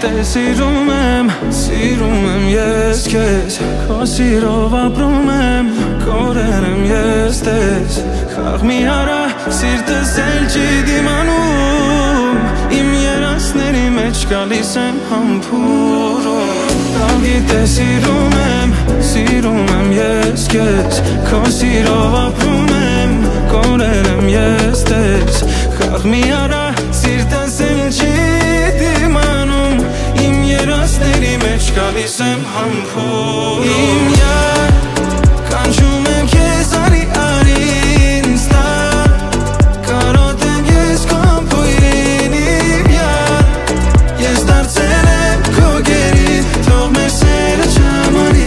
Սիրում եմ ես քեզ Քո սիրով ապրում եմ Կորել եմ ես տես Խաղ մի արա Սիրտս էլ չի դիմանում Իմ երասների մեջ գալիս եմ համբուրում Լավ գիտես սիրում եմ ես քեզ Քո սիրով ապրում եմ Կորել եմ ես տես Խաղ մի արա Սիրտս էլ չի դիմանում Իմ երասների մեջ գալիս եմ համբուրում Իմ յար Կանչում եմ քեզ արի ինձ տար Կարոտեմ ես քո ամփոյրին իմ յար Ես դարձել եմ քո գերին Թող մեր սերը չմարի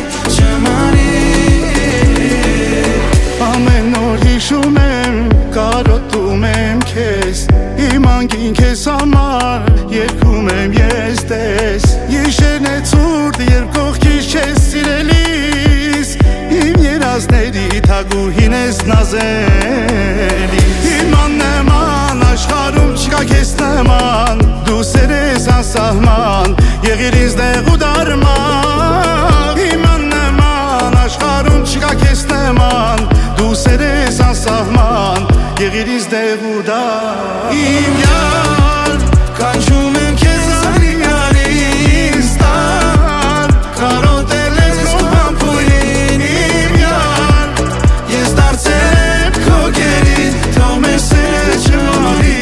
Ամեն օր հիշում եմ Կարոտում եմ քեզ Իմ անկին քեզ համար Երգում եմ ես տես Իշերն է ցուրտ երբ կողքից չես սիրելիս Իմ երազների թագուհին ես նազելիս Իմ աննեման աշխարհում չկա քեզ նման Դու սեր ես անսահման Եղիր ինձ դեղ ու դարման Իմ աննեման աշխարհում չկա քեզ նման Դու սեր ես անսահման Եղիր ինձ դեղ ու դարման Իմ յար Կանչում եմ քեզ արի ինձ տար Կարոտել ես քո ամփոյրին իմ յար Ես դարձել եմ քո գերին Թող մեր սերը չմարի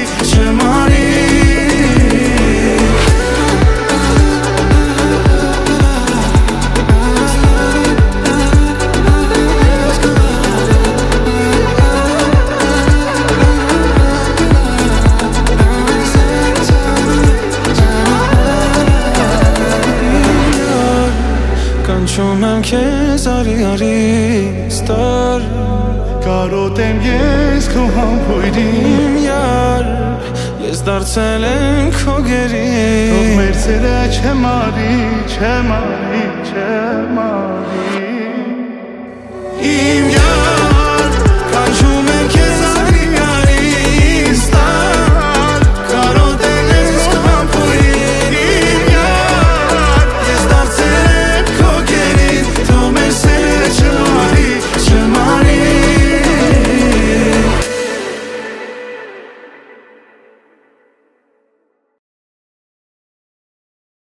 Կանչում եմ քեզ արի ինձ տար Կարոտեմ ես քո համբույրին Իմ յար Ես դարձել եմ քո գերին Թող մեր սերը չմարի Իմ յար